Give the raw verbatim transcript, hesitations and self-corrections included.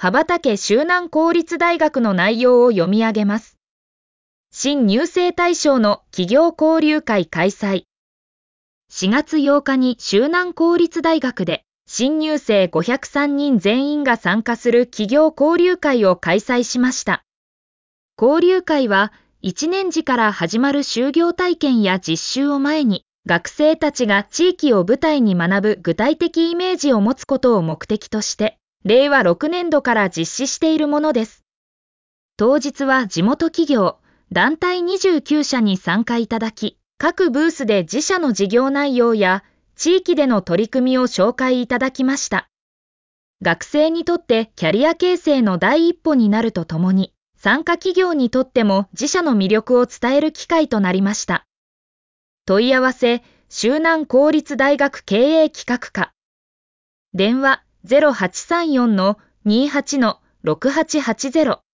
羽ばたけ周南公立大学の内容を読み上げます。新入生対象の企業交流会開催。しがつようかに周南公立大学で新入生ごひゃくさんにん全員が参加する企業交流会を開催しました。交流会はいちねん時から始まる就業体験や実習を前に、学生たちが地域を舞台に学ぶ具体的イメージを持つことを目的として、れいわろくねんどから実施しているものです。当日は地元企業、団体にじゅうきゅうしゃに参加いただき、各ブースで自社の事業内容や地域での取り組みを紹介いただきました。学生にとってキャリア形成の第一歩になるとともに、参加企業にとっても自社の魅力を伝える機会となりました。問い合わせ、周南公立大学経営企画課。電話 ゼロはちさんよんのにはちのろくはちはちゼロ